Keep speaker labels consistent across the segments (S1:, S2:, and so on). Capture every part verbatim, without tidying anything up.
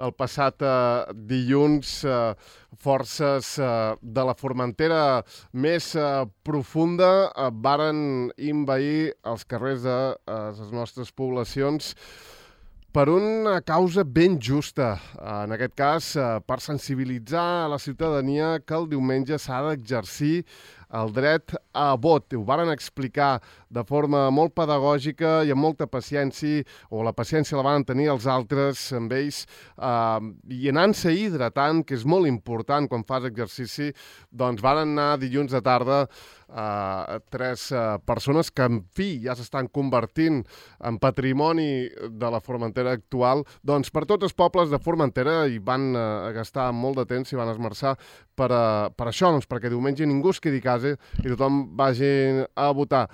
S1: el passat eh, dilluns eh, forces eh, de la Formentera més eh, profunda eh, varen invair els carrers de eh, les nostres poblacions per una causa ben justa, en aquest cas per sensibilitzar a la ciutadania que el diumenge s'ha d'exercir el dret a vot. Ho varen explicar de forma molt pedagògica i amb molta paciència, o la paciència la van tenir els altres amb ells, eh, i anant-se hidratant, que és molt important quan fas exercici, doncs varen anar dilluns de tarda Uh, tres uh, persones que, en fi, ja s'estan convertint en patrimoni de la Formentera actual, doncs per tots els pobles de Formentera hi van uh, gastar molt de temps i van esmerçar per, uh, per això, doncs perquè diumenge ningú es quedi a casa i tothom vagi a votar.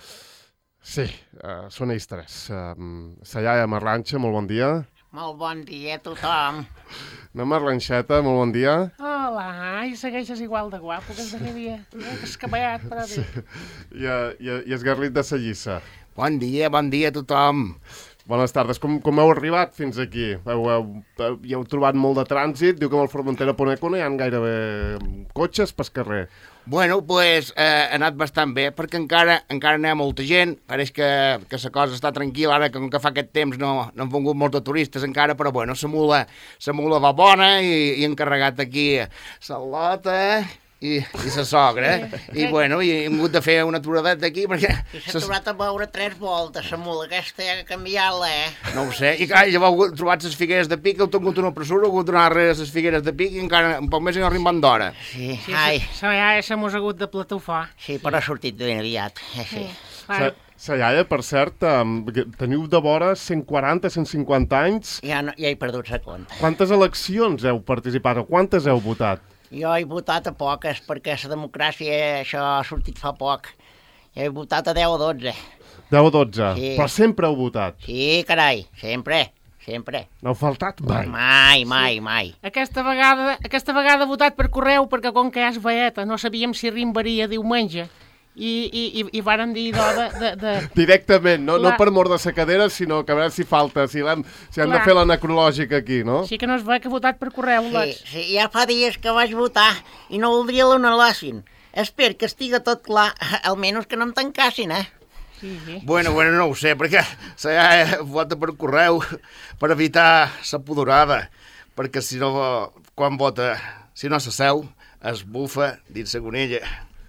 S1: Sí, uh, són ells tres. Uh, Sayaia Marlanxa, molt bon dia.
S2: Molt bon dia a tothom.
S1: Na Marlanxeta, molt bon dia.
S3: Hola, i segueixes igual de guapo que el darrer dia. Eh, que escapat, però bé.
S1: Sí. I, i, I Esgarlit de Sallissa.
S4: Bon dia, bon dia a tothom.
S1: Bones tardes. Com, com heu arribat fins aquí? Heu, heu, heu, hi heu trobat molt de trànsit? Diu que amb el Formentera Poneco no hi ha gairebé cotxes pel carrer.
S4: Bueno, pues, eh, ha anat bastant bé, perquè encara encara n'hi ha molta gent. Pareix que, que la cosa està tranquil·la, ara que com que fa aquest temps no, no han vingut molts de turistes encara, però bueno, la mula, la mula va bona i, i han carregat aquí la lota i, i la sogra. I bueno, i hem hagut de fer una aturadeta aquí perquè...
S2: I s'ha trobat a veure tres voltes, la mula aquesta ja ha canviat-la, eh?
S4: No ho sé. I clar, llavors heu trobat les figueres de pic, heu tingut una pressura, heu hagut d'anar darrere les figueres de pic i encara un poc més i no arribant d'hora.
S2: Sí,
S3: Sí,
S2: ai,
S3: sa iaia s'ha mos hagut de platofar.
S2: sí, però ha sortit ben aviat, eh, sí.
S3: Claro.
S1: Sayaia, per cert, um, teniu de vora cent quaranta cent cinquanta anys.
S2: Ja, no, ja he perdut la compte.
S1: Quantes eleccions heu participat o quantes heu votat?
S2: Jo he votat a poques, perquè la democràcia, això ha sortit fa poc. Jo he votat a deu o dotze.
S1: deu o dotze?
S2: Sí.
S1: Però sempre heu votat.
S2: Sí, carai, sempre, sempre.
S1: No heu faltat mai.
S2: Mai, mai, mai.
S3: Aquesta vegada, aquesta vegada he votat per correu perquè com que ja és veieta no sabíem si rimbaria diumenge i, i, i, i varen dir d'o de, de, de...
S1: Directament, no, no
S3: Clar.
S1: per mort de sa cadera, sinó que a veure si falta, si, l'hem, si hem de
S3: Clar.
S1: fer la necrològica aquí, no?
S3: Així que no es veu que he votat per correu,
S2: Sí,
S3: lots.
S2: sí, ja fa dies que vaig votar i no voldria l'anul·lassin. Espero que estiga tot clar, almenys que no em tancassin, eh?
S3: Sí, sí.
S4: Bueno, bueno, no ho sé, perquè la iaia vota per correu per evitar la pudorada, perquè si no, quan vota, si no s'asseu, es bufa dins la gonella.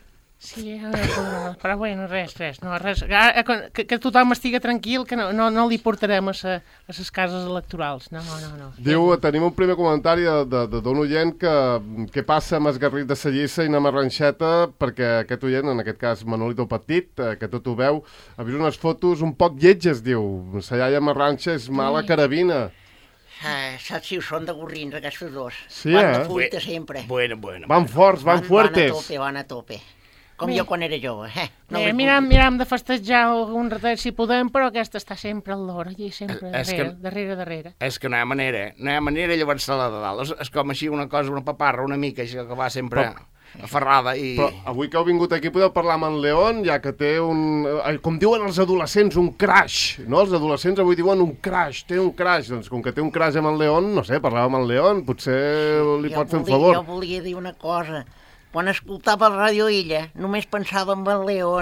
S3: Sí, a veure, però bueno, res, res, no, res. Ara, Que, que tothom estigui tranquil, que no, no, no li portarem a, sa, a les cases electorals. No, no, no.
S1: Diu, tenim un primer comentari de, de, de d'un oient que què passa amb Esgarrit de Sallissa i na Marlanxeta, perquè aquest oient, en aquest cas Manolito Petit, eh, que tot ho veu, ha vist unes fotos un poc lletges, diu. Sayaia Marlanxa és mala carabina.
S2: Ah, saps si ho són de gorrins, aquests dos.
S1: Sí,
S2: van
S1: eh?
S2: de fuita sempre.
S4: Bueno, bueno.
S1: Van forts, van fuertes.
S2: Van a tope, van a tope. Com
S3: Bé.
S2: jo quan era jove, eh? No
S3: Bé,
S2: vaig
S3: miram,
S2: votar.
S3: miram de festejar un ratet si podem, però aquesta està sempre al loro, allí sempre
S4: És
S3: darrere,
S4: que-
S3: darrere, darrere.
S4: És que no hi ha manera, no hi ha manera de llevar-se-la de dalt. És, és com així una cosa, una paparra, una mica, així que va sempre aferrada i...
S1: Però avui que heu vingut aquí podeu parlar amb en León, ja que té un... eh, Com diuen els adolescents, un crash, no? Els adolescents avui diuen un crash, té un crash. Doncs com que té un crash amb en León, no sé, parlàvem amb en León, potser li
S2: Jo
S1: pot fer un
S2: volia-
S1: favor.
S2: Jo volia dir una cosa. Quan escoltava el Ràdio Illa, només pensava en el León.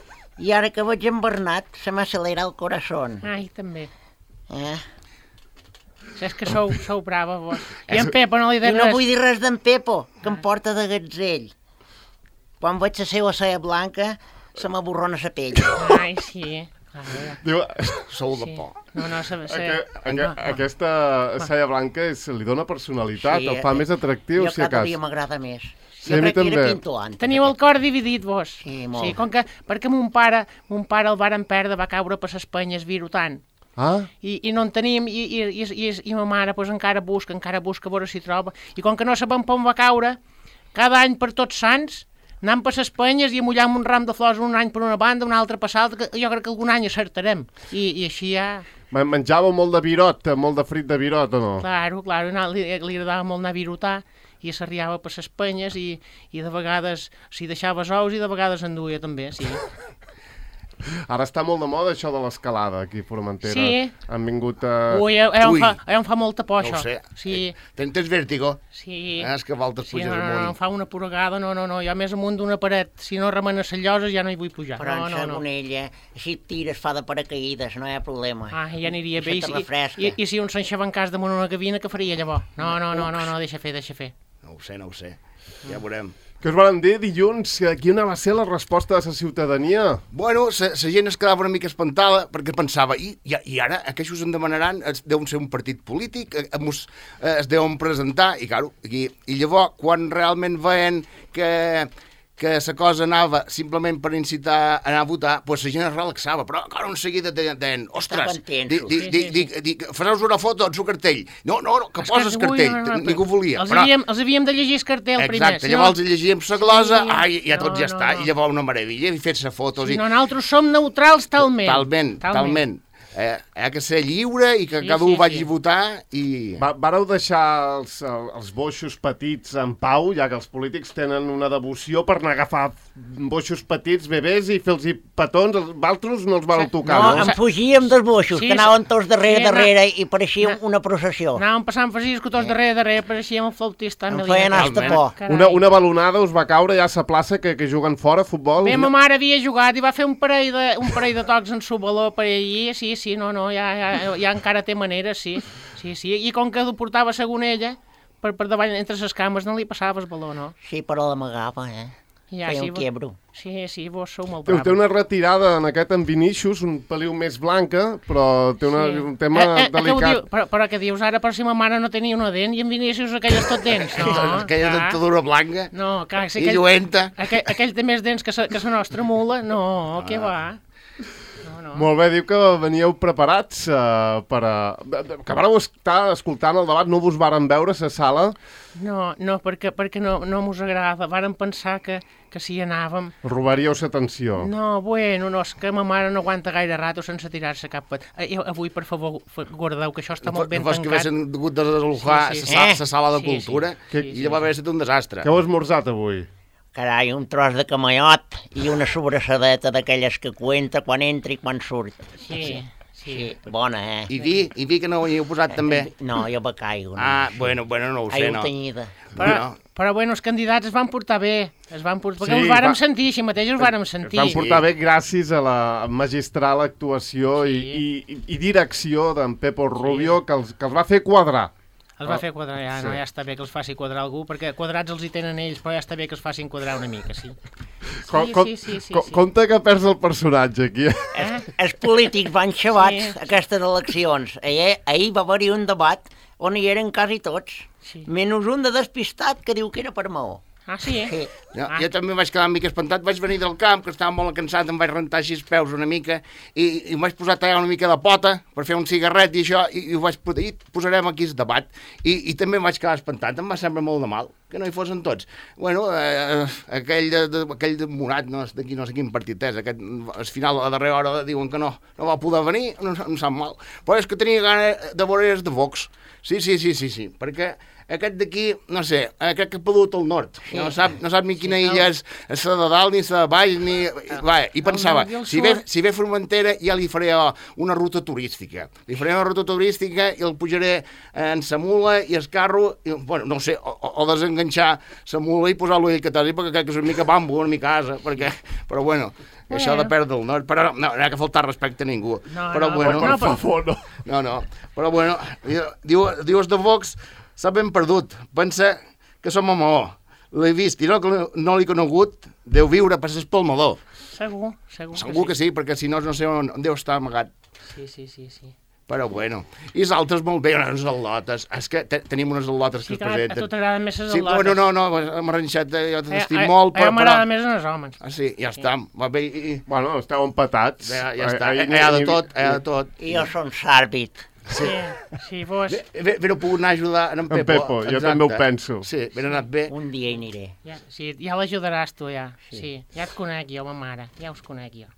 S2: I ara que veig en Bernat, se m'accelera el corazón.
S3: Ai, també.
S2: Eh?
S3: És que sou, sou brava, vos. I en Pepa no li
S2: I
S3: de
S2: no
S3: res.
S2: vull dir res d'en Pepo, que em porta de gatzell. Quan veig la seva saia blanca, se m'aborrona la pell.
S3: Ai, sí. Clar,
S1: Diu,
S4: Sou de
S3: sí.
S4: por.
S3: No, no, sabe
S1: Aque,
S3: ser.
S1: aque, aquesta saia blanca és, li dona personalitat,
S2: Sí,
S1: el fa
S2: eh,
S1: més atractiu,
S2: Jo
S1: si a
S2: cada
S1: cas.
S2: dia m'agrada més.
S1: Sí,
S2: jo
S1: a mi
S2: crec que era
S1: també.
S2: pintor antes.
S3: Teniu el cor dividit, vos.
S2: Sí, molt.
S3: Sí, com que, perquè mon pare, mon pare el varen perdre, va caure per les penyes virutant.
S1: Ah,
S3: I, i no en tenim, i, i, i, i, i ma mare pues, encara busca, encara busca a veure si troba. I com que no sabem per on va caure, cada any per tots sants, anant per les penyes i amullant un ram de flors un any per una banda, un altre per l'altra, que jo crec que algun any acertarem. I, i així ja...
S1: men- menjava molt de virot, molt de frit de virot, o no?
S3: Claro, claro, no, li, li agradava molt anar a virutar i s'arriava per les penyes i, i de vegades s'hi deixava els ous i de vegades en duia també, sí.
S1: Ara està molt de moda això de l'escalada aquí a Formentera.
S3: Sí.
S1: Han vingut a...
S3: Ui, allà
S4: Ui.
S3: em fa, allà em fa molta por,
S4: No
S3: això.
S4: ho sé.
S3: Sí,
S4: Ten, tens vèrtigo?
S3: sí.
S4: Eh, és que voltes
S3: Sí,
S4: puges
S3: no, no, no, em
S4: amunt.
S3: fa una porregada, no, no, no, jo més amunt d'una paret, si no remena les lloses ja no hi vull pujar.
S2: Però
S3: No,
S2: en
S3: no, no.
S2: Sagonella, si et tires fa de paracaïdes, no hi ha problema.
S3: Ah, ja aniria bé. I,
S2: Això te
S3: i,
S2: refresca.
S3: i, I si un s'enxavancàs damunt una gavina, què faria llavors? No, no, no, no, no, deixa fer, deixa fer.
S4: No ho sé, no ho sé. Ja veurem.
S1: Què us van dir dilluns? Quina va ser la resposta de la ciutadania?
S4: Bueno, la gent es quedava una mica espantada perquè pensava, i, i, i ara aquests em demanaran, es deuen ser un partit polític, eh, mos, eh, es deuen presentar, i, claro, i, i llavors, quan realment veien que, que la cosa anava simplement per incitar a anar a votar, doncs la gent es relaxava, però, clar, en seguida deien, deien ostres,
S2: Estaven tensos.
S4: di, di,
S3: Sí,
S4: di,
S3: sí,
S4: di, di, di, faràs una foto amb el cartell. No, no, no que
S3: És
S4: poses
S3: ui,
S4: cartell,
S3: no, no, no,
S4: ningú volia.
S3: Els,
S4: però...
S3: havíem, els havíem de llegir el cartell primer.
S4: Exacte, llavors no... llegíem la glosa,
S3: Sí.
S4: ai, ja tot
S3: No,
S4: ja
S3: no,
S4: està,
S3: no.
S4: i llavors una meravella, i fer-se fotos.
S3: Si
S4: i...
S3: no, nosaltres som neutrals talment.
S4: Talment, talment. Eh, ha que ser lliure i que
S3: Sí,
S4: cada
S3: sí,
S4: un vagi
S3: sí.
S4: a votar i...
S1: Va, vareu deixar els, els boixos petits en pau, ja que els polítics tenen una devoció per anar a agafar boixos petits, bebès, i fer-los petons. Els altres no els van tocar,
S2: No,
S1: no?
S2: en fugíem dels boixos,
S3: Sí,
S2: que anaven tots darrere,
S3: sí,
S2: darrere, i pareixia
S3: no.
S2: una processió.
S3: Anàvem passant Francisco tots darrere, darrere, pareixíem un flautista.
S2: Em
S3: Melina.
S2: feien hasta
S4: Talment.
S2: por.
S3: Carai.
S1: Una, una balonada us va caure ja a la plaça que, que juguen fora, futbol?
S3: Bé, ma mare havia jugat i va fer un parell de, un parell de tocs en su baló per allí, sí, sí, no, no, ja, ja, ja encara té manera, sí, sí, sí, i com que portava Sagonella, per, per davant, entre les cames, no li passava el baló, no?
S2: Sí, però l'amagava, eh?
S3: Ja,
S2: Feia
S3: sí,
S2: un
S3: vo-
S2: quiebro.
S3: Sí, sí, vos sou molt
S1: Té, té
S3: braves.
S1: una retirada en aquest en Vinícius, un peliu més blanca, però té una,
S3: Sí.
S1: un tema
S3: Eh, eh, què ho
S1: delicat.
S3: diu? Però, però què dius ara, per si ma mare no tenia una dent i en Vinícius aquelles tot dents? No,
S4: Aquella
S3: clar.
S4: dentadura blanca
S3: No, clar, si
S4: i
S3: aquell,
S4: lluenta.
S3: aquell, aquell té més dents que sa, que sa nostra mula, no, què va? No, no.
S1: Molt bé, diu que veníeu preparats uh, per a... que vareu estar escoltant el debat, no vos varen veure a la sala.
S3: No, no, perquè, perquè no, no mos agrada. Vàrem pensar que, que si anàvem...
S1: Robaríeu l'atenció.
S3: No, bueno, no, és que ma mare no aguanta gaire rato sense tirar-se cap... Pet... Eh, avui, per favor, f- guardeu que això està molt ben
S4: Fos que
S3: tancat.
S4: haguessin hagut de desalojar
S3: Sí,
S4: la
S3: sí,
S4: sa-
S2: sí.
S4: la sala de
S3: Sí, sí.
S4: cultura
S3: Sí,
S4: i
S3: sí,
S4: llavors
S3: sí.
S4: va ser un desastre.
S1: Què heu esmorzat avui?
S2: Carai, un tros de camallot i una sobrasadeta d'aquelles que cuenta quan entra i quan surt.
S3: Sí, sí.
S2: Sí, bona, eh?
S4: I vi, i vi que no ho hi heu posat també.
S2: No, jo becaigo. No.
S4: Ah, bueno, bueno, no ho sé,
S2: Aigua
S4: no.
S2: tenyida.
S3: Però,
S4: No.
S3: però bueno, els candidats es van portar bé. Es van portar... Perquè
S1: Sí,
S3: us vàrem
S1: va-
S3: sentir, així mateix us vàrem sentir.
S1: Van portar bé gràcies a la magistral actuació
S3: Sí.
S1: i, i, i direcció d'en Pepo Rubio, que els, que els va fer quadrar.
S3: Els va fer quadrar, ja, no,
S1: Sí.
S3: ja està bé que els faci quadrar algú, perquè quadrats els hi tenen ells, però ja està bé que els facin quadrar una mica, sí.
S1: Com,
S3: Sí,
S1: com,
S3: sí, sí, sí,
S1: com,
S3: sí.
S1: compte que perds el personatge aquí.
S3: Eh?
S2: Els polítics van xavats
S3: Sí.
S2: aquestes eleccions. Ahir, ahir va haver-hi un debat on hi eren quasi tots,
S3: Sí.
S2: menys un de despistat que diu que era per Maó.
S3: Ah, sí, eh?
S2: Sí.
S4: Jo,
S3: Ah.
S4: jo també vaig quedar una mica espantat, vaig venir del camp, que estava molt cansat, em vaig rentar així els peus una mica, i, i em vaig posar a tallar una mica de pota per fer un cigarret i això, i, i ho vaig posar, i posarem aquí el debat. I, I també em vaig quedar espantat, em va semblar molt de mal que no hi fossin tots. Bueno, eh, aquell, de, de, aquell de Morat, no, d'aquí no sé quin partit és, aquest, al final, a darrera hora, diuen que no, no va poder venir, no em sap mal. Però és que tenia gana de veure els de Vox. Sí, sí, sí, sí, sí, perquè aquest d'aquí, no sé, eh, crec que ha perdut el nord. Sí. No, sap, no sap ni quina
S3: Sí,
S4: illa és, és la de dalt ni la de baix, ni... Va, i pensava,
S3: nord i el
S4: si ve,
S3: sud.
S4: si ve Formentera ja li faré oh, una ruta turística. Li faré una ruta turística i el pujaré en sa mula i el carro, i, bueno, no ho sé, o, o o desenganxar sa mula i posar-lo al catàstic, perquè crec que és una mica bambu, una mica asa, perquè, però bueno, això de perdre el nord, però no, no hi ha que faltar respecte a ningú.
S3: No,
S4: però
S3: no,
S4: bueno,
S3: no,
S1: Per favor, no.
S4: no, no, però bueno, diu, diu els de Vox, s'ha ben perdut, pensa que som a Maó. L'he vist i no, no l'he conegut, deu viure per l'Espalmador.
S3: Segur, segur,
S4: Segur que sí, perquè si no, no sé on, on deu estar amagat.
S3: sí. Sí, sí, sí.
S4: Però bueno, i els altres molt bé, unes al·lotes. És que te, tenim unes al·lotes que
S3: Sí,
S4: es
S3: clar, a tu
S4: presenten.
S3: t'agraden més les
S4: Sí,
S3: al·lotes.
S4: bueno, no, no, amb Arrenxeta jo
S3: Eh,
S4: t'estim
S3: eh,
S4: molt,
S3: eh,
S4: però...
S3: m'agrada
S4: però...
S3: més en els homes.
S4: Ah, sí, ja està, va bé, i, i,
S1: Bueno, esteu empatats.
S4: ja, ja està,
S1: Ahir
S4: hi ha de
S1: ni-
S4: tot, hi ha de tot.
S2: I jo som sàrbit.
S3: Sí, sí, vos...
S4: Però pogut anar a ajudar en, en Pepo.
S1: Pepo, jo
S4: exacte.
S1: també ho penso.
S4: Sí, ben anat bé.
S2: Un dia hi aniré.
S3: Ja, sí, ja l'ajudaràs tu, ja. Sí. ja et conec jo, ma mare, ja us conec jo.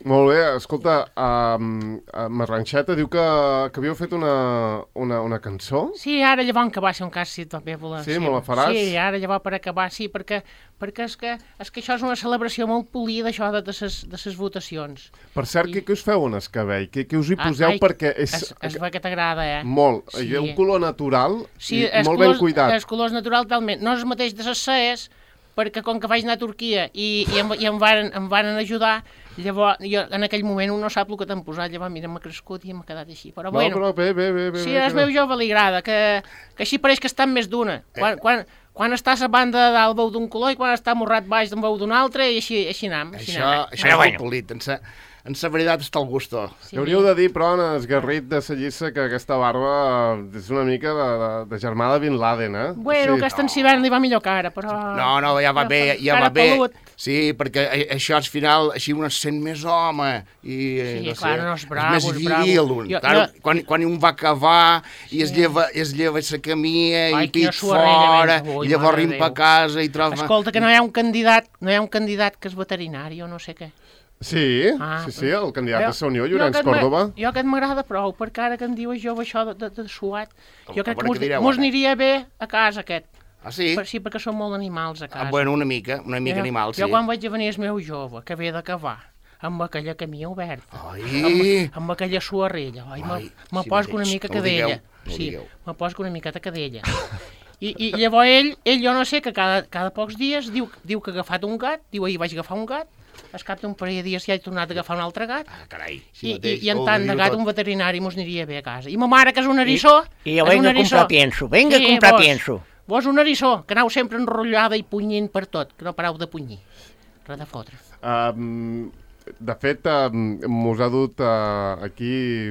S1: Molt bé, escolta, um, uh, Marranxeta diu que, que havíeu fet una, una, una cançó.
S3: Sí, ara llavors que va ser un cas, sí, també voler...
S1: Sí, me la faràs?
S3: Sí, ara llavors per acabar, sí, perquè, perquè és, que, és que això és una celebració molt polida, això de, de, ses, de ses votacions.
S1: Per cert, I... què, què us feu en escabell? Què, què us hi poseu?
S3: Ah, ai,
S1: perquè és...
S3: Es, es va que t'agrada, eh?
S1: Molt.
S3: Sí.
S1: Hi ha un color natural
S3: sí,
S1: i molt colors, ben cuidat.
S3: Els colors natural talment. No és el mateix de les cees, perquè com que vaig anar a Turquia i, i, em, i em, varen, em varen ajudar, llavors jo en aquell moment un no sap el que t'han posat, llavors mira, m'ha crescut i m'ha quedat així. Però
S1: no,
S3: bueno,
S1: però bé, bé, bé, bé,
S3: si
S1: bé,
S3: es veu jove li agrada, que, que així pareix que està en més d'una. Quan, quan, quan està a la banda de dalt veu d'un color i quan està morrat baix en veu d'un altre i així, així anem. Així
S4: això
S3: anem.
S4: això és molt polit, en sa, en sa veritat està el gusto.
S1: Sí. Hauríeu de dir, però, en Esgarrit de Sallissa, que aquesta barba és una mica de, de, de germà de Bin Laden, eh?
S3: Bueno,
S1: sí.
S3: aquesta en Cibern li va millor cara, però...
S4: No, no, ja va bé, ja
S3: cara
S4: va bé.
S3: pelut.
S4: Sí, perquè això al final així un es sent més home i
S3: Sí,
S4: no
S3: clar,
S4: sé,
S3: no és bravo,
S4: és
S3: és
S4: més
S3: bravo.
S4: viril. Un.
S3: Jo-
S4: Clar,
S3: jo-
S4: quan, quan un va acabar i
S3: Sí.
S4: es lleva, es lleva sa camia
S3: Ai,
S4: i
S3: quina
S4: pit
S3: suarrella
S4: fora,
S3: menys avui,
S4: i llavors
S3: mare de
S4: rimpa a
S3: Déu.
S4: casa i troba...
S3: Escolta, que no hi ha un candidat, no hi ha un candidat que és veterinari o no sé què.
S1: Sí,
S3: Ah,
S1: sí, sí, el candidat
S3: Jo-
S1: de Saunió,
S3: jo
S1: Llorenç
S3: aquest m'a-
S1: Córdoba.
S3: Jo aquest m'agrada prou, perquè ara que em diu jove això de, de, de suat, jo
S4: A
S3: crec que
S4: veure
S3: mos,
S4: què direu
S3: mos
S4: ara.
S3: aniria bé a casa aquest.
S4: Ah, sí?
S3: Per, sí, perquè són molt animals a casa.
S4: Ah, bueno, una mica, una mica
S3: jo,
S4: animal, sí.
S3: Jo quan vaig a venir el meu jove, que ve d'acabar, amb aquella camí oberta,
S4: Ai,
S3: amb, amb aquella suarrella, ai, me,
S4: Ai,
S3: me
S4: sí
S3: poso una
S4: mateix,
S3: mica
S4: no ho digueu,
S3: cadella.
S4: no ho
S3: Sí,
S4: digueu.
S3: me poso una miqueta cadella. I, I llavors ell, ell, jo no sé, que cada, cada pocs dies diu, diu que ha agafat un gat, diu ahir vaig agafar un gat, al cap d'un parell de dies ja he tornat a agafar un altre gat,
S4: Ah, carai,
S3: i,
S4: sí
S3: i,
S4: mateix.
S3: i en
S4: ho
S3: tant de
S4: diu
S3: gat
S4: tot.
S3: un veterinari mos aniria bé a casa. I ma mare, que és un eriçó...
S2: I jo
S3: és un
S2: venga a
S3: eriçó.
S2: comprar pienso, venga a
S3: Sí,
S2: comprar
S3: vos.
S2: pienso.
S3: Vos un eriçó, que anau sempre enrotllada i punyint per tot, que no parau de punyir. Res de fotre.
S1: Um, de fet, um, mos ha dut uh, aquí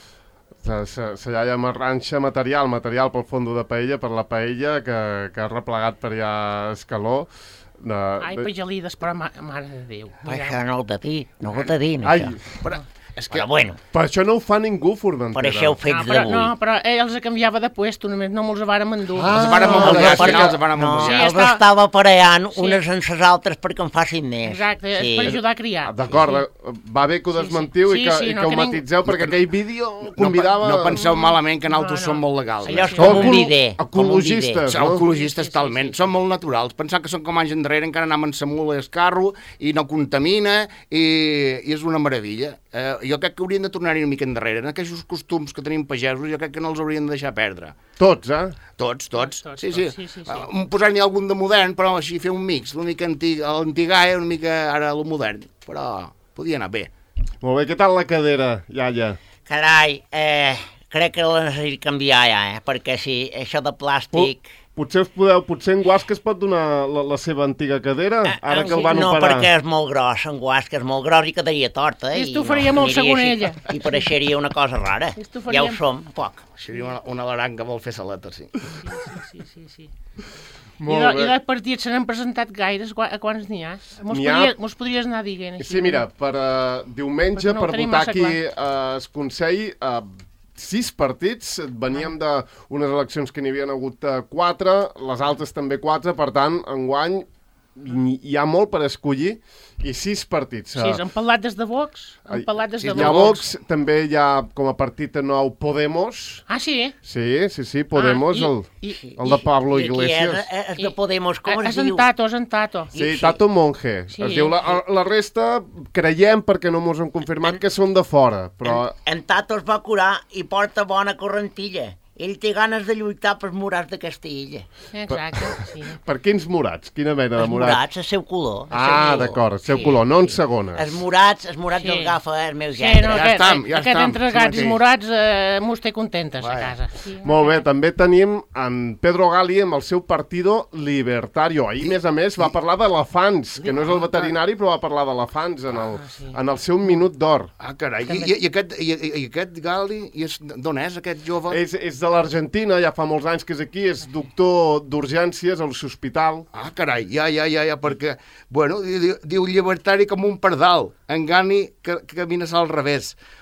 S1: la iaia Marranxa material, material pel fondo de paella, per la paella, que, que ha replegat per allà a Escaló. De,
S3: Ai, pejalides, però ma mare de Déu.
S2: Però això no ho de dir, no ho de dir,
S1: Ai,
S2: això.
S4: Però, és que...
S2: Però bueno,
S1: per això no ho fa ningú, Formentera.
S2: per això ho
S3: No,
S2: fets
S3: però,
S2: d'avui.
S3: no, però ell els canviava de puesto, només no me'ls vàrem endur.
S1: Ah,
S4: Els vàrem
S1: no,
S4: embolicar, al
S1: perquè-
S4: final els vàrem
S2: No,
S4: embolicar.
S3: Sí,
S2: els
S3: està-
S2: estava aparellant
S3: Sí.
S2: unes en les altres perquè en facin més.
S3: Exacte, és
S2: Sí.
S3: per ajudar a criar.
S1: Ah, d'acord,
S3: Sí,
S1: va bé que ho
S3: Sí, sí.
S1: desmentiu
S3: Sí,
S1: i que,
S3: sí,
S1: i
S3: no,
S1: que ho
S3: que ningú-
S1: matitzeu, perquè aquell vídeo
S4: No,
S1: convidava...
S4: no penseu malament que nosaltres
S3: No, no.
S4: som molt legals.
S2: Allò és
S4: eh?
S2: com un
S1: Ecolo-
S2: bidet. com un
S1: ecologistes,
S2: bidet.
S4: Som
S1: no?
S4: ecologistes
S3: Sí, sí, sí,
S4: talment,
S3: sí.
S4: són molt naturals. Pensar que són com anys enrere, encara anàvem en sa mula i el carro i no contamina i, i és una meravella. Eh, jo crec que haurien de tornar-hi una mica endarrere. En aquells costums que tenim pagesos, jo crec que no els haurien de deixar perdre.
S1: Tots, eh?
S4: Tots, tots.
S3: Tots,
S4: sí,
S3: tots,
S4: sí.
S3: sí, sí, sí.
S4: Uh, Posar-n'hi algun de modern, però així fer un mix. Una mica antig, l'antigaia, una mica ara el modern. Però podia anar bé.
S1: Molt bé, què tal la cadera, iaia?
S2: Carai, eh, crec que la necessito canviar ja, eh? Perquè si això de plàstic...
S1: Potser us podeu, potser en Guasca es pot donar la, la seva antiga cadera, ara que el van
S2: no,
S1: operar.
S2: perquè és molt gros, en guasca és molt gros i quedaria torta. Eh?
S3: I esto
S2: I
S3: faria molt
S2: aniria
S3: segonella.
S2: així, I pareixeria una cosa rara.
S3: Esto
S2: Ja
S3: faria-
S2: ho som, poc.
S4: Seria una, una laranja que vol fer saleta, sí.
S3: Sí, sí, sí. I
S1: Molt
S3: de,
S1: bé.
S3: I de partits se n'han presentat gaires, Qua- a quants n'hi ha? Mos,
S1: N'hi ha-
S3: podries, mos podries anar dient així?
S1: Sí, mira, per uh, diumenge,
S3: Perquè no ho
S1: per
S3: tenim
S1: votar
S3: massa
S1: aquí
S3: clar.
S1: a uh, Consell, uh, sis partits, veníem d'unes eleccions que n'hi havien hagut uh, quatre, les altres també quatre, per tant, enguany hi hi ha molt per escollir, i sis partits.
S3: Sí, han parlat des de Vox? Han
S1: Ai,
S3: parlat des
S4: sí,
S3: de
S1: Hi ha
S3: Vox?
S1: Vox, també hi ha com a partit nou Podemos.
S3: Ah, sí?
S1: Sí, sí, sí, Podemos,
S3: Ah, i-
S1: el,
S3: i-
S1: el de Pablo
S2: I qui
S1: Iglesias.
S2: és, és de Podemos, com
S3: Eh,
S2: es
S3: és
S2: diu?
S3: en Tato, és en Tato.
S1: Sí,
S2: sí.
S1: Tato Monge.
S3: Sí.
S1: Es diu la, la resta, creiem, perquè no mos han confirmat, que són de fora, però...
S2: En, en Tato es va curar i porta bona correntilla. Ell té ganes de lluitar pels morats d'aquesta illa.
S3: Exacte, sí.
S1: Per quins morats? Quina mena de
S2: Els
S1: morats?
S2: morats, el seu color. el seu
S1: Ah,
S2: color.
S1: d'acord, el seu
S3: Sí.
S1: color, no en segones.
S2: Els morats, els morats
S3: Sí.
S2: sí. els agafa el meu
S3: Sí,
S2: gendre.
S3: no,
S4: Ja
S3: aquest,
S4: estam, ja
S3: aquest
S4: estam,
S3: entre
S4: sí
S3: gats i
S4: mateix.
S3: morats eh, mos té contentes a
S4: Vaja.
S3: casa. Sí,
S1: Molt bé, també tenim en Pedro Gali amb el seu Partido Libertario. Ahir, a més a més, va parlar d'elefants, que no és el veterinari, però va parlar d'elefants en, el,
S3: Ah, sí.
S1: en el seu minut d'or.
S4: Ah, carai, i, i, i, aquest, i, i aquest Gali, i és, d'on és aquest jove?
S1: És, és de l'Argentina, ja fa molts anys que és aquí, és doctor d'urgències a l'hospital.
S4: Ah, carai, ja, ja, ja, ja, perquè, bueno, diu, diu llibertari com un pardal, engani que, que camines al revés.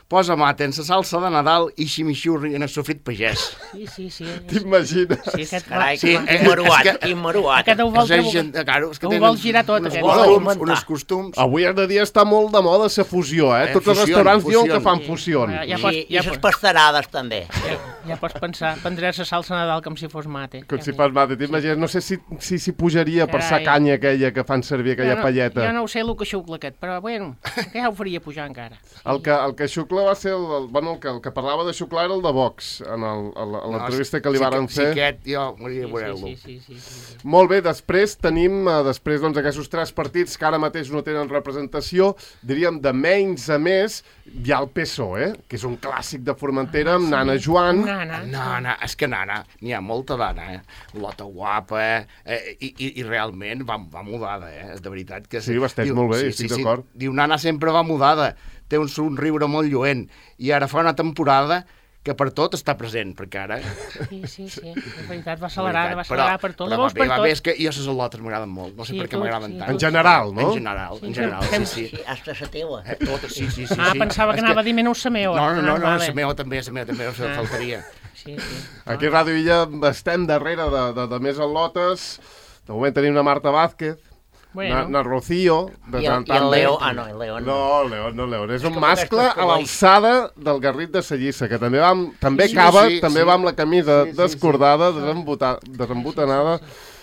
S4: posa mate en la salsa de Nadal i ximixurri en el sofrit pagès.
S3: Sí, sí, sí.
S1: T'imagines?
S3: Sí, aquest,
S2: Carai,
S4: Sí,
S2: quin
S4: eh,
S2: maruat,
S4: és que-
S2: quin maruat.
S3: aquest ho vol,
S4: És
S3: ho,
S4: gent, claro, és que
S3: ho
S4: tenen
S3: vol girar tot,
S4: uns
S3: aquest.
S4: costums,
S2: Vol
S4: uns costums.
S1: Avui en dia està molt de moda la fusió, eh?
S4: Eh,
S1: Tots els
S4: fusión,
S1: restaurants diuen que
S4: fusión.
S1: fan
S3: Sí.
S1: fusió.
S3: Ja, ja
S2: Sí,
S3: pots,
S2: i
S3: ja,
S2: les
S3: pots,
S2: pastarades també.
S3: ja pots pensar, prendré la salsa Nadal com si fos mate.
S1: Com
S3: Ja
S1: si
S3: mira.
S1: fas mate, t'imagines? No sé si si, si pujaria per sa
S3: Carai.
S1: canya aquella que fan servir, aquella
S3: Jo no,
S1: palleta.
S3: Jo no ho sé el que xucla aquest, però bueno, que ja ho faria pujar encara.
S1: El que, el que xucla va ser... El, el, bueno, el que, el que parlava de xuclar era el de Vox, en el- a la- a l'entrevista que li
S4: sí,
S1: varen
S4: sí,
S1: fer.
S4: Sí, aquest, jo m'hauria de
S3: Sí,
S4: veure-lo.
S3: sí, sí, sí, sí, sí.
S1: Molt bé, després tenim eh, després doncs, aquests tres partits que ara mateix no tenen representació, diríem de menys a més, hi ha el P S O E, que és un clàssic de Formentera amb Nana Joan.
S3: Nana.
S4: Nana, és que Nana, n'hi ha molta dona, eh? Lota guapa, eh? eh i, i, I realment va, va mudada, eh? De veritat que...
S1: Sí, vesteix molt bé, estic d'acord.
S4: Diu, Nana sempre va mudada, té un somriure molt lluent, i ara fa una temporada que per tot està present, perquè ara...
S3: Sí, sí, sí, de veritat, va accelerar, va
S4: Però-
S3: accelerar per tot,
S4: però
S3: la veus
S4: va bé,
S3: per
S4: va
S3: tot.
S4: bé, és que jo les al·lotes m'agraden molt, no sé
S3: Sí,
S4: per què
S3: tu-
S4: m'agraden
S3: sí,
S4: tant.
S3: tu-
S1: En general, no?
S4: En general,
S3: Sí,
S4: en general,
S3: fem-
S4: sí, sí.
S2: Sí, hasta la teua.
S4: Eh, Totes, sí, sí, sí.
S3: Ah,
S4: sí.
S3: pensava que
S4: És
S3: anava a dir menys sa meva.
S4: No, no, no,
S3: Ah,
S4: no,
S3: vale.
S4: la meva també, la meva també, no
S3: Ah.
S4: faltaria.
S3: Sí, sí.
S1: Aquí a Ràdio Illa estem darrere de, de, de més al·lotes. De moment tenim una Marta Vázquez,
S3: Bueno.
S1: na, na Rocío, de
S2: I el,
S1: tant
S2: i el
S1: tant
S2: Leo...
S1: bé.
S2: Ah, no, el León.
S1: No, León, no, León. És un
S2: com
S1: mascle
S2: aquestes
S1: a l'alçada del Garrit de Sallissa, que també va amb, també
S4: Sí,
S1: cava,
S4: sí,
S1: també
S4: sí.
S1: va amb la camisa
S4: Sí, sí,
S1: descordada, desembuta- desembotanada,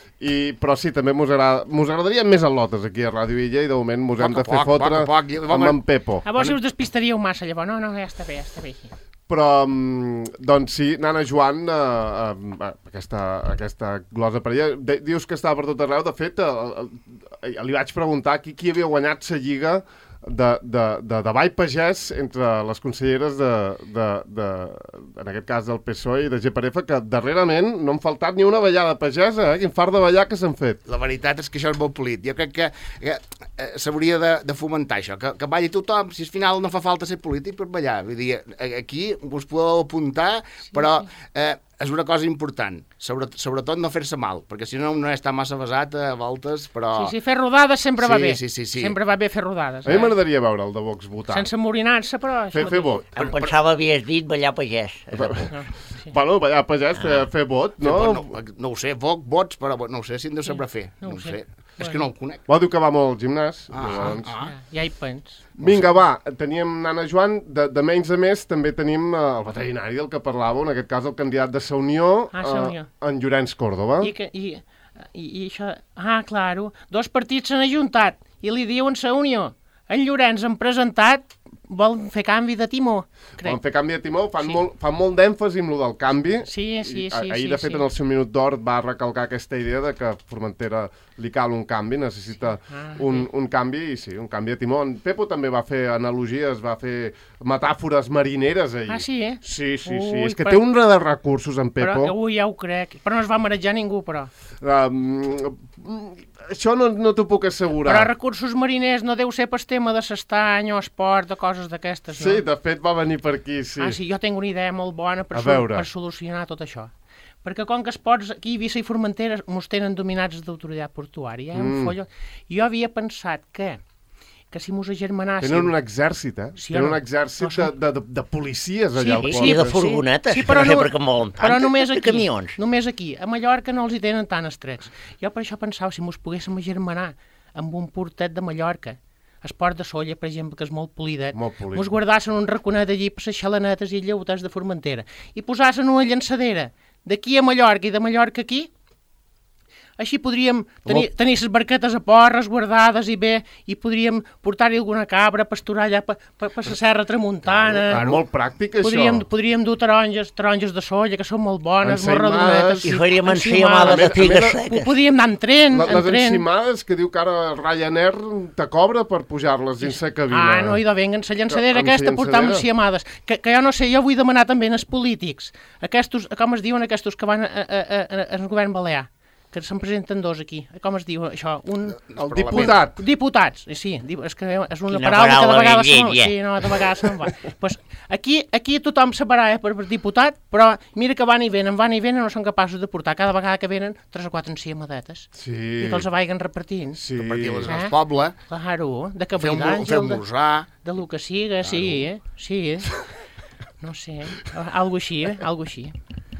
S1: i, però sí, també mos agrada, mos agradaria més al·lotes aquí a Ràdio Illa, i de moment mos hem
S4: Poc a
S1: de fer
S4: poc,
S1: fotre
S4: poc a poc, i
S1: amb
S4: vamos-
S1: en Pepo.
S3: A vos si us despistaríeu massa, llavors. No, no, ja està bé, ja està bé així.
S1: Però, mm, doncs sí, Nana Joan, eh, eh, aquesta, aquesta glosa per ella, de, dius que estava per tot arreu. De fet, eh, eh, li vaig preguntar qui, qui havia guanyat la lliga de, de, de, de Vall Pagès entre les conselleres de, de, de, en aquest cas del P S O E i de G P R F, que darrerament no han faltat ni una ballada pagesa, eh? Quin fart de ballar que s'han fet.
S4: La veritat és que això és molt polit. Jo crec que, que eh, s'hauria de, de fomentar això, que, que balli tothom, si al final no fa falta ser polític per ballar. Vull dir, eh, aquí us podeu apuntar, sí, però eh, és una cosa important, Sobre, sobretot no fer-se mal, perquè si no no està massa basat a voltes, però...
S3: Sí, sí, fer rodades sempre va
S4: Sí,
S3: bé.
S4: sí, sí, sí.
S3: Sempre va bé fer rodades.
S1: A mi
S3: Eh?
S1: m'agradaria veure el de Vox votar.
S3: Sense morinar-se, però...
S1: Fer, fer vot.
S2: Em pensava havies dit ballar pagès.
S3: No, sí.
S1: Bueno, ballar pagès, fer, fer vot, no?
S4: No, no, no ho sé, voc, vots, però no ho sé si en deu saber fer.
S3: no
S4: No,
S3: ho
S4: ho
S3: sé.
S4: sé. És
S3: Bueno.
S4: que no el conec.
S1: Vol dir que va molt al gimnàs.
S4: Ah,
S1: llavors.
S4: ah.
S3: Ja, ja hi pens.
S1: Vinga, va, teníem Nana Joan, de, de menys a més també tenim eh, el veterinari del que parlàveu, en aquest cas el candidat de Sa Unió,
S3: Ah, Sa Unió.
S1: eh, en Llorenç Córdoba.
S3: I, que, i, i, i això... Ah, claro, dos partits s'han ajuntat i li diuen Sa Unió. En Llorenç han presentat, vol fer canvi de timó,
S1: Van
S3: crec.
S1: fer canvi de timó, fan,
S3: Sí.
S1: molt, fan molt d'èmfasi amb lo del canvi.
S3: Sí, sí,
S1: I,
S3: sí,
S1: a- Ahir,
S3: sí,
S1: de fet,
S3: sí.
S1: en el seu minut d'or va recalcar aquesta idea de que Formentera li cal un canvi, necessita
S3: Ah,
S1: un, un canvi, i sí, un canvi de timó. En Pepo també va fer analogies, va fer metàfores marineres ahir.
S3: Ah, sí, eh?
S1: Sí, sí, sí.
S3: Ui,
S1: És que
S3: però-
S1: té un de recursos, en
S3: Però,
S1: Pepo.
S3: ui, ja ho crec. Però no es va marejar ningú, però.
S1: Um, això no, no t'ho puc assegurar.
S3: Però recursos mariners no deu ser pas tema de s'estany o esport, de coses d'aquestes, no?
S1: Sí, de fet va venir per aquí, sí.
S3: Ah, sí, jo tinc una idea molt bona per,
S1: A
S3: sol
S1: veure.
S3: per solucionar tot això. Perquè com que esports aquí, Eivissa i Formentera, mos tenen dominats d'autoritat portuària, eh? un
S1: Mm.
S3: follo... Jo havia pensat que, que si mos agermanàssim...
S1: Tenen un exèrcit, eh?
S3: Sí,
S1: Tenen
S3: home.
S1: un exèrcit
S3: No, són-
S1: de, de, de policies
S3: Sí,
S1: allà al
S3: sí,
S1: port.
S2: I de
S1: eh?
S2: furgonetes,
S3: Sí,
S2: que
S3: però
S2: no sé
S3: no-
S2: per què molen tant.
S3: Però només
S2: De
S3: aquí,
S2: camions.
S3: només aquí. A Mallorca no els hi tenen tan estrets. Jo per això pensava, si mos poguéssim agermanar amb un portet de Mallorca, Esport de Solla, per exemple, que és molt polidet,
S1: Molt polit.
S3: mos guardassin un raconet allí per les xalanetes i llauters de Formentera i posassin una llançadera d'aquí a Mallorca i de Mallorca aquí. Així podríem tenir, tenir les barquetes a port, resguardades i bé, i podríem portar-hi alguna cabra, pasturar allà per pa, pa la serra tramuntana.
S1: Claro, molt pràctic, això.
S3: Podríem, podríem dur taronges, taronges de solla, que són molt bones, molt
S1: Ensaïmades.
S3: redonetes.
S2: I faríem
S3: Ensaïmades.
S2: enciamada de
S1: A més- a
S2: figues
S1: més-
S2: seques.
S3: Podríem anar en tren,
S1: La,
S3: en
S1: les
S3: tren.
S1: encimades que diu que ara Ryanair te cobra per pujar-les dins la cabina.
S3: Ah, no, idò, vinga, la llançadera
S1: Amb
S3: aquesta
S1: la
S3: portar amb
S1: llançadera?
S3: enciamades. Que, que jo no sé, jo vull demanar també als polítics, aquestos, com es diuen aquestos que van a, a, a, a, al govern balear, que se'n presenten dos aquí. Com es diu això? Un...
S1: El diputat.
S3: Diputats, sí, és que és una
S2: Quina
S3: paraula que de
S2: paraula
S3: vegades
S2: ben
S3: se'm...
S2: lletja.
S3: Sí, no, de vegades se'm va. Pues aquí, aquí tothom separava per, per diputat, però mira que van i venen, van i venen, no són capaços de portar cada vegada que venen tres o quatre enciamadetes.
S1: Sí.
S3: I que els vagin repartint.
S1: Sí.
S4: Repartir-les
S3: Eh?
S4: al poble,
S3: Claro, de
S4: fer
S3: Capell
S4: un, fer
S3: d'Àngel,
S4: un
S3: de,
S4: mosar...
S3: de lo que siga, sí, eh? Sí, eh? No sé, algo així, eh? Algo així.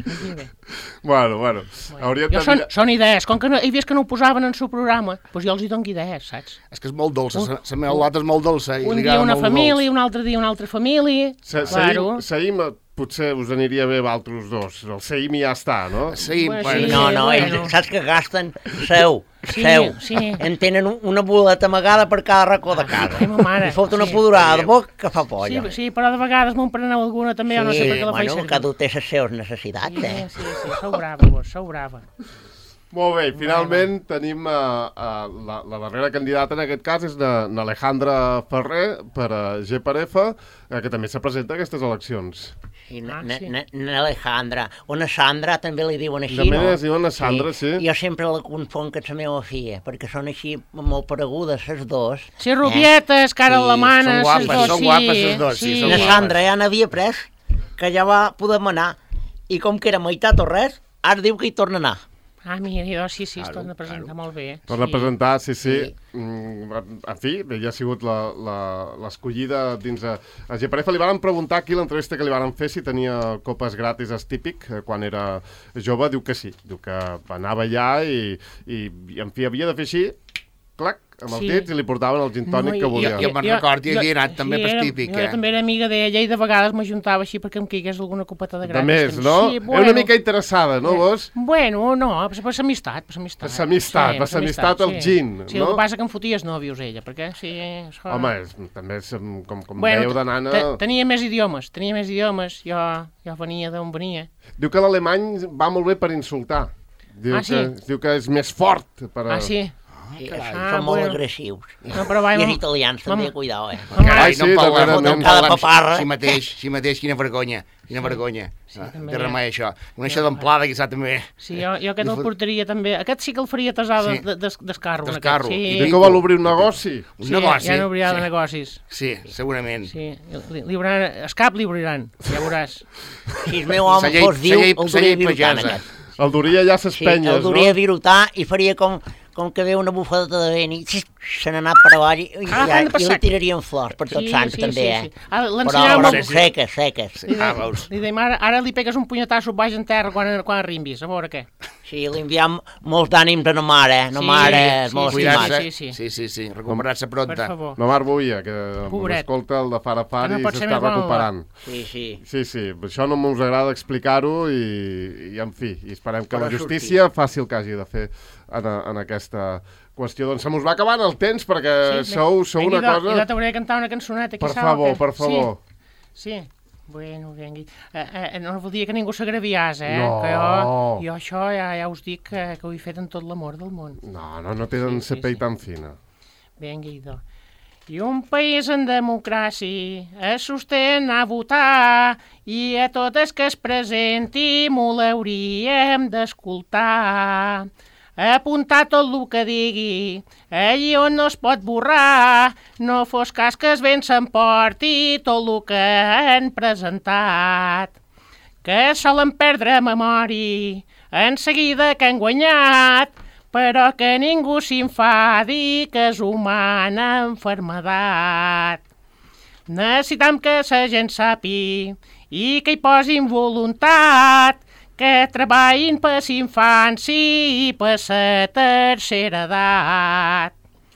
S1: Bueno, bueno, hauríem
S3: Jo
S1: de
S3: són,
S1: mirar...
S3: són idees, com que no, he vist que no ho posaven en el seu programa, doncs jo els hi dono idees, saps?
S4: És que és molt dolça, la, la meva lota és molt dolça. I
S3: Un
S4: li
S3: dia
S4: agrada
S3: una
S4: molt
S3: família,
S4: dolç.
S3: un altre dia una altra família,
S1: Se,
S3: claro.
S1: Seguim, seguim, potser us aniria bé a altres dos. El seguim i ja està, no?
S4: Sí,
S3: Bueno,
S4: bueno,
S3: sí.
S2: No, no,
S3: bueno.
S2: ells, saps que gasten seu,
S3: Sí,
S2: seu.
S3: sí.
S2: En tenen un- una boleta amagada per cada racó de casa.
S3: Ai, ma mare,
S2: I fot una
S3: sí.
S2: podurada de boc que fa
S3: Sí,
S2: polla.
S3: sí, però de vegades m'ho preneu alguna també, jo no sé per què la faig
S2: bueno,
S3: servir.
S2: cada un té les seves necessitats,
S3: Sí,
S2: eh?
S3: sí, sí, sou brava, vos, sou brava.
S1: Molt bé, finalment tenim uh, uh, la, la darrera candidata en aquest cas és na- n'Alejandra Ferrer per a G per F, uh, que també se presenta a aquestes eleccions.
S2: I
S3: Ah,
S2: na-
S3: sí.
S2: na- na- Alejandra, o na Sandra també li diuen així,
S1: També
S2: no?
S1: es diuen na Sandra, sí.
S2: Jo sempre la confonc que és la meva filla, perquè són així molt paregudes, les dos.
S3: Sí, rubietes, cara
S2: Sí,
S3: a la mana,
S4: són guapes,
S3: ses dos,
S4: són
S3: sí,
S4: guapes ses dos, sí,
S3: sí.
S4: són
S2: Na
S4: guapes.
S2: Sandra ja n'havia pres, que ja va poder anar, i com que era meitat o res, ara diu que hi torna a anar.
S3: Ah, mira, jo sí, sí, es
S4: Claro,
S3: torna a presentar
S4: claro.
S3: molt bé.
S1: Torna a
S3: sí.
S1: presentar, sí, sí.
S2: Sí.
S1: Mm, en fi, ella ha sigut la- la- l'escollida dins a, a G per F. Li van preguntar aquí l'entrevista que li van fer si tenia copes gratis a Típic eh, quan era jove. Diu que sí, diu que anava allà i, i, i en fi, havia de fer així, clac, amb els
S3: Sí.
S1: dits i li portaven el gin tònic
S3: No,
S1: que
S3: i-
S1: volia.
S4: jo me'n record, i havia anat també per
S3: era-
S4: Típic,
S3: jo
S4: eh?
S3: també era amiga d'ella i de vegades m'ajuntava així perquè em caigués alguna copeta de
S1: De
S3: gratis.
S1: més,
S3: també.
S1: no?
S3: Sí,
S1: Era una mica interessada, no, vos?
S3: Bueno, no, per l'amistat, per l'amistat.
S1: Per l'amistat, per l'amistat al gin,
S3: sí,
S1: no?
S3: el que passa que em foties nòvios, ella, perquè sí... Això...
S1: Home, és, també és, mm, com, com
S3: bueno,
S1: dèieu de nana...
S3: te- tenia més idiomes, tenia més idiomes, jo, jo venia d'on venia.
S1: Diu que l'alemany va molt bé per insultar. Diu,
S3: Ah, sí?
S1: que, diu que és més fort per a...
S3: Ah, sí?
S2: Sí,
S3: carai.
S2: són
S3: Ah,
S2: molt
S3: bueno.
S2: agressius.
S3: No, però va,
S2: I els
S3: mam-
S2: italians
S3: mam-
S2: també, cuidao, eh?
S4: Carai,
S1: Ai, sí,
S4: no em parlem,
S1: darrerament.
S4: no em
S2: Cada
S4: parlem,
S2: paparra.
S4: si mateix, si mateix, quina vergonya, quina vergonya.
S3: Sí,
S4: Ah,
S3: també.
S4: de remei, això. Una això d'amplada, que s'ha també...
S3: Sí, jo, jo aquest
S4: I
S3: el
S4: fot-
S3: portaria també. Aquest sí que el faria tesar
S4: Sí.
S3: sí. d'escarro.
S4: D'escarro.
S3: Sí,
S4: I
S1: Diu
S3: sí,
S1: que vol obrir un negoci.
S4: Un negoci.
S3: ja n'obrirà
S4: sí.
S3: de negocis.
S4: Sí, segurament.
S3: Sí, li, li obriran, escap li obriran, ja veuràs.
S2: Si el meu home
S4: Sa llei-
S2: fos
S4: sa
S2: viu,
S4: llei-
S2: el
S4: sa
S2: duria
S4: llei
S2: virutant,
S4: pagesa.
S2: aquest.
S1: El duria ja a ses
S2: Sí,
S1: penyes,
S2: el duria
S1: no?
S2: virutar i faria com, com que ve una bufadeta de vent i se n'ha anat per avall i, i,
S3: Ah,
S2: ja,
S3: han de
S2: i
S3: passar.
S2: li tirarien flors per tots sants, també, eh?
S3: Ah,
S2: Però,
S3: l'ensenyarà
S2: però
S3: molt...
S2: seques, seques.
S4: Sí. Ah, veus.
S3: Li deim, ara, ara li pegues un punyetasso baix en terra quan, quan arribis, a veure què.
S2: Sí, li enviam molts d'ànims a la mare, eh? La
S3: Sí,
S2: mare és
S3: sí,
S2: molt
S3: sí,
S2: estimat.
S4: Cuidar-se.
S3: sí, sí.
S4: Sí, sí, sí. Recuperar-se
S3: Per
S4: pronta.
S3: favor.
S1: No Mar Buia, que
S3: Pobret.
S1: escolta el de far a far
S3: Que no
S1: i
S3: pot ser
S1: s'està
S3: més bona
S1: recuperant.
S2: Sí, sí.
S1: Sí, sí, això no mos agrada explicar-ho i, i, en fi, i esperem que
S2: Però
S1: la justícia faci el que hagi de fer en, en aquesta qüestió. Doncs se mos va acabant el temps perquè
S3: Sí,
S1: sou, sou una
S3: Vinga,
S1: cosa...
S3: I t'hauré de cantar una cançoneta, aquí
S1: Per
S3: sabe,
S1: favor,
S3: que-
S1: per favor.
S3: Sí, sí. Bueno, vengui. Eh, eh, no voldria que ningú s'agraviàs, eh?
S1: No.
S3: Que jo, jo això ja, ja us dic que, que ho he fet amb tot l'amor del món.
S1: No, no, no tenen
S3: Sí, sí,
S1: C P I
S3: sí.
S1: tan fina.
S3: Vinga, idò. I un país en democràcia es sostén a votar i a totes que es presenti m'ho l'hauríem d'escoltar. Apuntar tot el que digui, allí on no es pot borrar, no fos cas que es vent s'emporti tot el que han presentat. Que solen perdre memòria en seguida que han guanyat, però que ningú s'infadi que és humana enfermedat. Necessitem que la gent sapi i que hi posin voluntat, que treballin per la infància i per la tercera edat.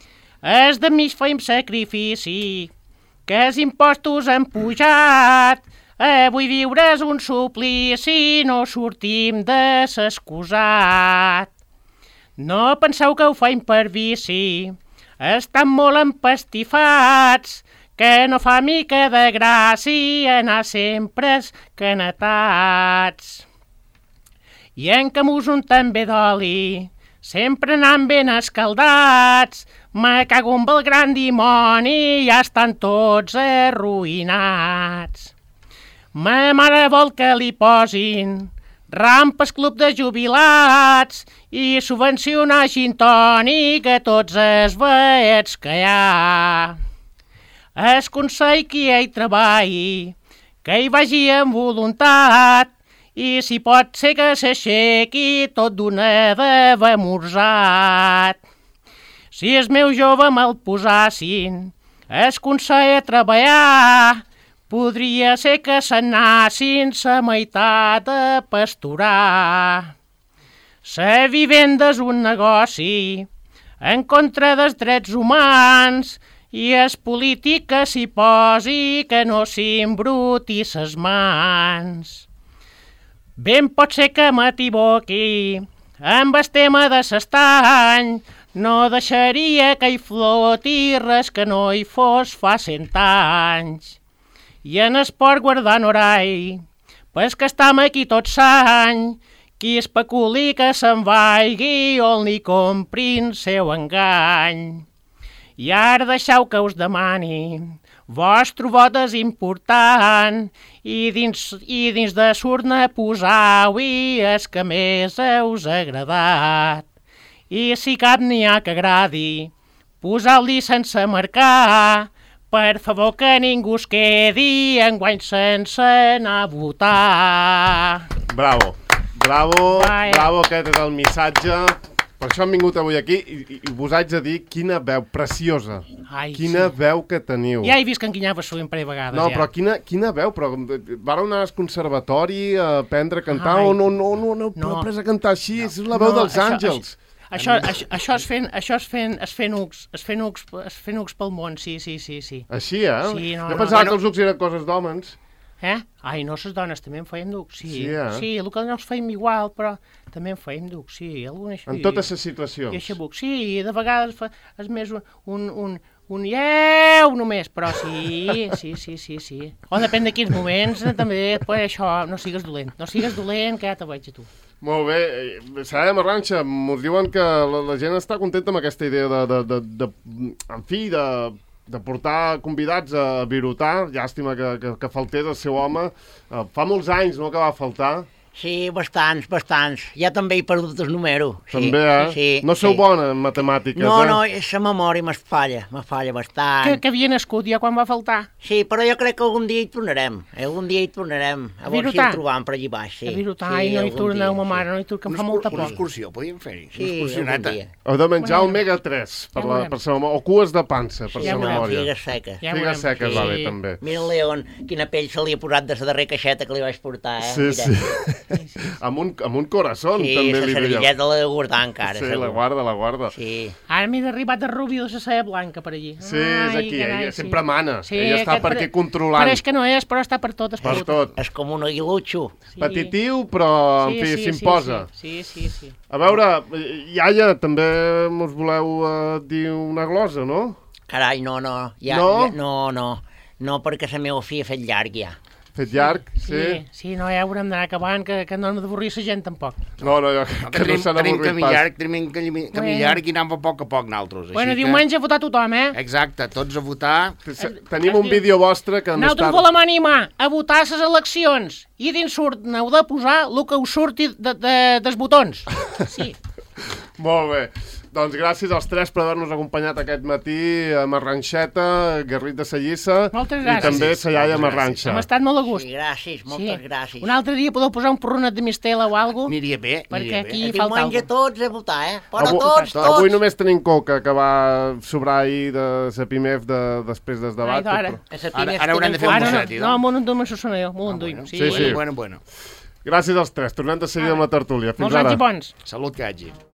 S3: Els de mig feim sacrifici, que els impostos han pujat, avui viure és un suplici, no sortim de s'excusat. No penseu que ho feim per vici, estan molt empastifats, que no fa mica de gràcia anar sempre escanetats. I en camus un també d'oli, sempre anant ben escaldats, me cago amb el gran dimoni, ja estan tots arruïnats. Ma mare vol que li posin rampes, club de jubilats i subvencionar gin tònic a tots els vets que hi ha. El consell que hi treballi, que hi vagi amb voluntat i si pot ser que s'aixequi tot d'una d'haver amorzat. Si el meu jove me'l posassin, el consell a treballar, podria ser que s'anassin la meitat a pasturar. La vivenda és un negoci en contra dels drets humans i es polític que s'hi posi que no s'imbruti ses mans. Ben pot ser que m'equivoqui amb el tema de l'estany, no deixaria que hi floti res que no hi fos fa cent anys. I en esport guardant horari, pues que estam aquí tot l'any, qui especuli que se'n vagi o li comprin seu engany. I ara deixeu que us demani, vostre vot és important, i dins, i dins de l'urna posau-hi el que més us ha agradat. I si cap n'hi ha que agradi, poseu-li sense marcar, per favor que ningú es quedi enguany sense anar a votar.
S1: Bravo, bravo,
S3: Vai.
S1: bravo, aquest és el missatge. Per això hem vingut avui aquí i, i, i us haig de dir quina veu preciosa.
S3: Ai,
S1: quina
S3: sí.
S1: veu que teniu.
S3: Ja he vist que enquinyava sovint per vegades.
S1: No,
S3: ja.
S1: però quina, quina veu, però vareu anar al conservatori a aprendre a cantar
S3: Ai.
S1: o no, no, no, no, no,
S3: No.
S1: après a cantar així, no. És la veu
S3: No,
S1: dels
S3: això-
S1: àngels.
S3: Això, això, això es fent, això es fent, es fent ucs, es fent ucs, es fent ucs pel món, sí, sí, sí, sí.
S1: Així, eh?
S3: Sí, no,
S1: jo
S3: no,
S1: pensava
S3: no.
S1: que els ucs eren coses d'hòmens.
S3: Eh? Ai, no, les dones també en feien ducs, sí.
S1: Sí, eh?
S3: Sí, el que no els feim igual, però també en feim ducs, sí. Alguna així.
S1: En totes les situacions.
S3: I així buc, sí, i de vegades fa, és més un, un, un, un ieu només, però sí, sí, sí, sí, sí. O depèn de quins moments, també, pues, això, no sigues dolent, no sigues dolent, que ja te veig a tu.
S1: Molt bé. Sara de Marranxa, mos diuen que la, la gent està contenta amb aquesta idea de, de, de, de en fi, de, de portar convidats a virotar. Llàstima que, que, que faltés el seu home. Uh, fa molts anys, no?, que va faltar.
S2: Sí, bastants, bastants. Ja també he perdut el número. Sí,
S1: També, eh?
S2: Sí, sí,
S1: no sou
S2: sí.
S1: bona en matemàtiques,
S2: No,
S1: eh?
S2: no, la memòria me falla, me falla bastant.
S3: Que, que havia nascut ja quan va faltar.
S2: Sí, però jo crec que algun dia hi tornarem. Algun dia hi tornarem. A,
S3: A
S2: veure si
S3: virotar?
S2: el trobam per allí baix. Sí.
S3: A virotar,
S2: sí,
S3: i no hi
S2: algun
S3: torneu,
S2: dia,
S3: ma mare, no hi torneu, que em fa molta
S4: Una
S3: por.
S4: excursió, podíem fer-hi. Una
S2: Sí, algun
S4: excursioneta.
S2: dia.
S1: Heu de menjar
S3: Bueno,
S1: omega tres per
S3: ja
S1: la,
S3: veurem.
S1: per sa memòria. O cues de pansa, per
S3: Ja
S1: sa
S3: veurem.
S1: memòria.
S2: Figues seques.
S3: Ja
S1: Figues
S3: veurem.
S1: seques va bé,
S3: Sí.
S1: també.
S2: Mira el León, quina pell se li ha posat de la darrera caixeta que li vaig portar, eh?
S1: Sí,
S2: Mira.
S1: sí. amb, un, amb un corazón,
S2: Sí,
S1: també
S2: la
S1: li deia.
S2: servilleta l'he de guardar encara,
S1: Sí,
S2: segur.
S1: la guarda, la guarda.
S2: Sí.
S3: Ara m'he arribat de Rubi de la cella blanca per allí.
S1: Sí, és aquí,
S3: carai,
S1: ella sempre mana.
S3: Sí,
S1: Ella està
S3: aquest
S1: per
S3: pare-
S1: aquí controlant.
S3: Pareix que no és, però està per tot. és
S1: Per tot.
S2: És com un aguilutxo.
S3: Sí.
S1: Petitiu, però, en
S3: Sí,
S1: fi,
S3: sí,
S1: s'imposa.
S3: Sí, sí, sí, sí.
S1: A veure, iaia, també mos voleu uh, dir una glosa, no?
S2: Carai, no, no. Ja,
S1: No?
S2: Ja, no, no. No, perquè la meva fi ha fet llarg ja.
S1: Fet llarg,
S3: Sí,
S1: sí?
S3: sí, no, ja haurem d'anar acabant, que, que no hem d'avorrir la gent tampoc.
S1: No, no, jo,
S4: No,
S1: que
S4: que
S1: no
S4: tenim,
S1: s'han
S4: tenim
S1: avorrit
S4: camí
S1: pas.
S4: llarg, tenim camí, camí
S3: Bueno.
S4: llarg i anem a poc a poc nosaltres. Així
S3: Bueno,
S4: que...
S3: diumenge a votar tothom, eh?
S4: Exacte, tots a votar.
S1: Tenim un vídeo vostre que no
S3: Nosaltres
S1: està...
S3: volem animar a votar a les eleccions i dins surt, n'heu de posar el que us surti de, de, dels botons. Sí.
S1: Molt bé. Doncs gràcies als tres per haver-nos acompanyat aquest matí a Marranxeta, Garrit de Sallissa
S3: Moltes
S1: i
S3: gràcies.
S1: també Sallaia
S4: Moltes
S1: Marranxa.
S3: Hem estat molt a gust.
S2: Sí, gràcies, moltes gràcies.
S3: Un altre dia podeu posar un porronet de mistela o alguna cosa,
S4: Aniria bé,
S3: perquè
S4: aniria
S3: aquí
S4: bé.
S3: hi falta
S2: Diumenge
S3: alguna cosa.
S2: tots a votar, eh? Però
S1: Avui,
S2: tots, tots.
S1: avui només tenim coca, que va sobrar ahir de la P I M E F de, després del debat.
S3: Ai, d'ara.
S1: però-
S2: A la
S4: Ara-
S2: Pimef
S4: ara haurem de fer un
S3: Ara no,
S4: mosset,
S3: no, molt enduim, això sona jo, molt enduim. Sí,
S1: Sí, sí.
S4: Bueno, bueno, bueno.
S1: Gràcies als tres. Tornem de seguida amb la tertúlia. Fins
S3: Molts
S1: ara.
S3: anys i bons.
S4: Salut que hagi.